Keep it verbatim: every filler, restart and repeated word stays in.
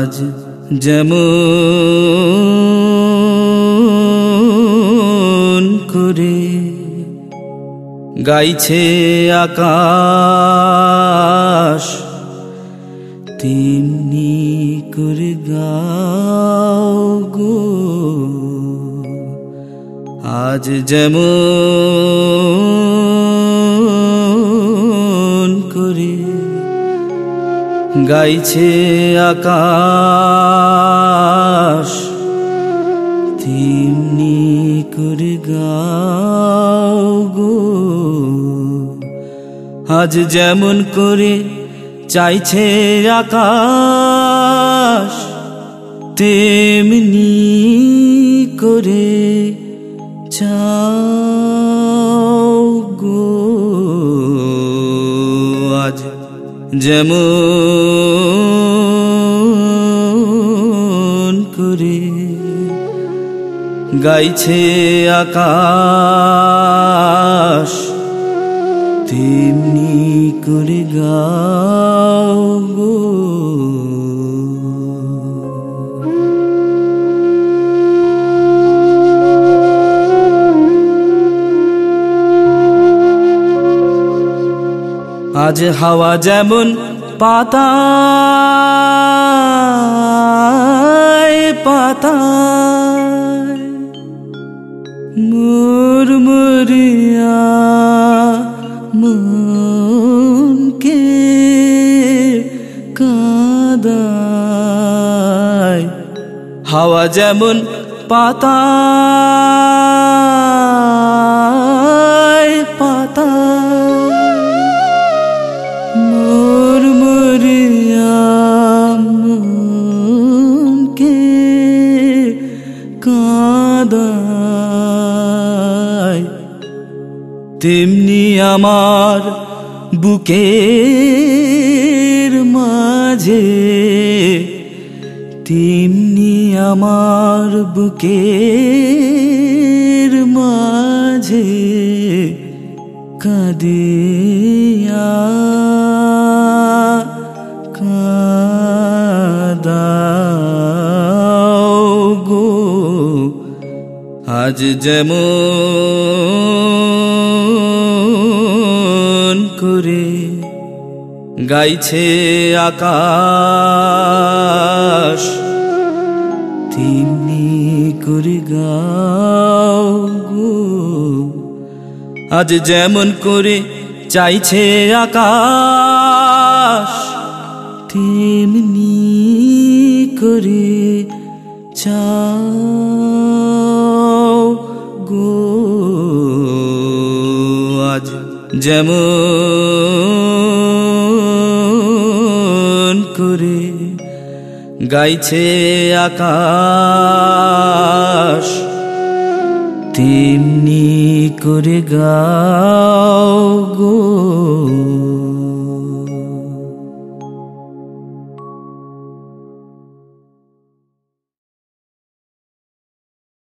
আজ যেমন করে গাইছে আকাশ, তেমনি করে গাও গো। আজ যেমন করে গাইছে আকাশ, তেমনি করে গাও গো। আজ যেমন করে চাইছে আকাশ, তেমনি করে চাও গো। আজ যেমন করে গাইছে আকাশ, তেমনি করে গাও গো। আজ হাওয়া যেমন পাতায় পাতায় মুরমুরিয়া মনকে কাঁদায়। হাওয়া যেমন পাতায় পাতায় মুরমুরিয়া মনকে কাঁদায়, তেমনি আমার বুকের মাঝে, তেমনি আমার বুকের মাঝে কাঁদিয়া কাঁদাও গো। আজ যেমন করে গাইছে আকাশ, তেমনি করে গাও গো। আজ যেমন করে চাইছে আকাশ, তেমনি করে চাও গো। আজ যেমন করে গাইছে আকাশ, তেমনি করে গাও গো।